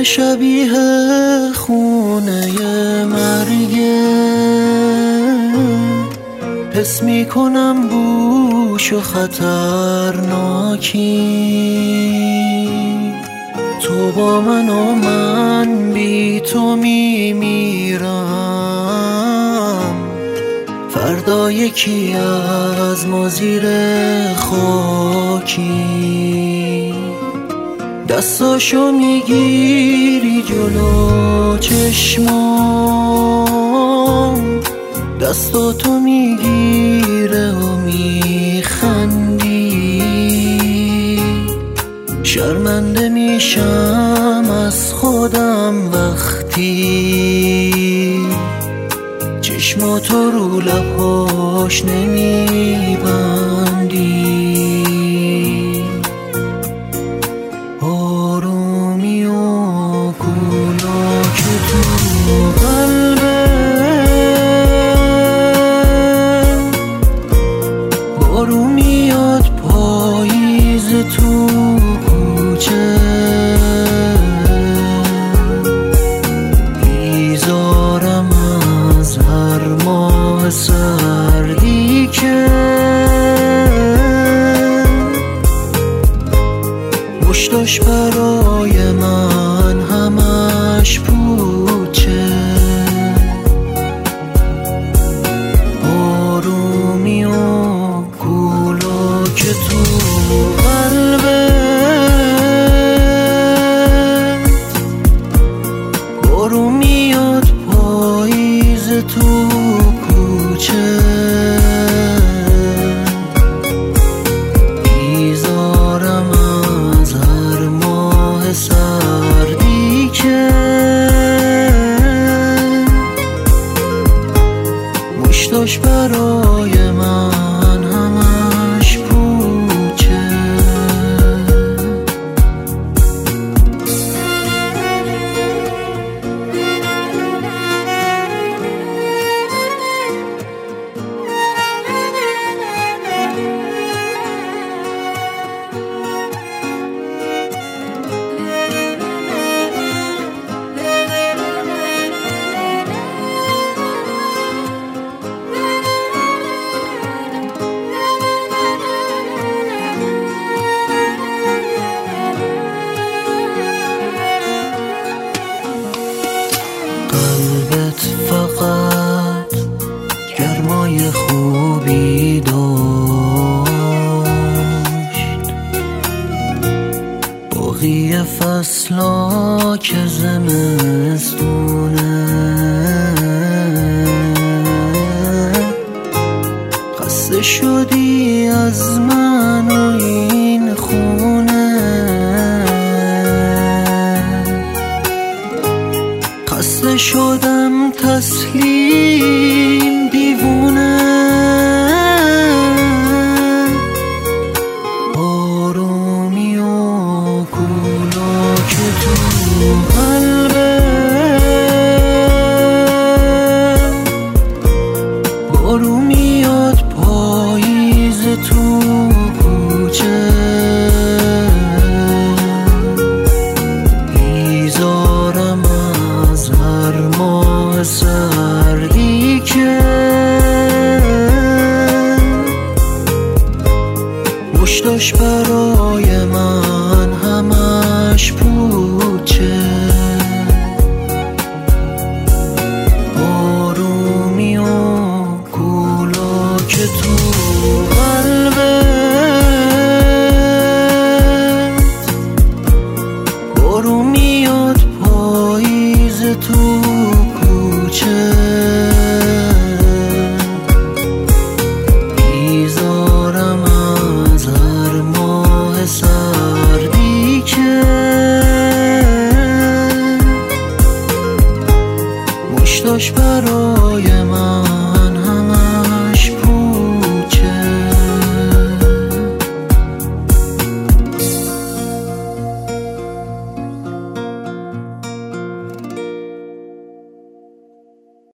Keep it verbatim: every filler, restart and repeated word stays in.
شبیه خونه مرگه، حس میکنم بوش و خطرناکی. تو با من و من بی تو میمیرم، فردا یکی از ما زیر خاکی. دستاشو میگیری جلو چشمام، دستاتو میگیره و میخندی. شرمنده میشم از خودم وقتی چشماتو رو لباش نمیبندی. آرومی و کولاک تو قلبم، بارو میاد پاییز تو کوچه. بیزارم از هر ماه سردی که مشتاش برای من همش پوچه. آرومی و کولاک تو قلبم، بارو میاد پاییز تو کوچه. بیزارم از هر ماه سردی که مشتاش برای من همش پوچه. قلبت فقط گرمای خوبی داشت، باقی فصلا که زمستونه. خسته شدی از من و این خونه، خسته شدم تسلیم دیوونه. آرومی و کولاک تو قلبم، بارو میاد پاییز تو کوچه. بیزارم از هر ماه سردی که مشتاش برای من همش پوچه. آرومی و کولاک تو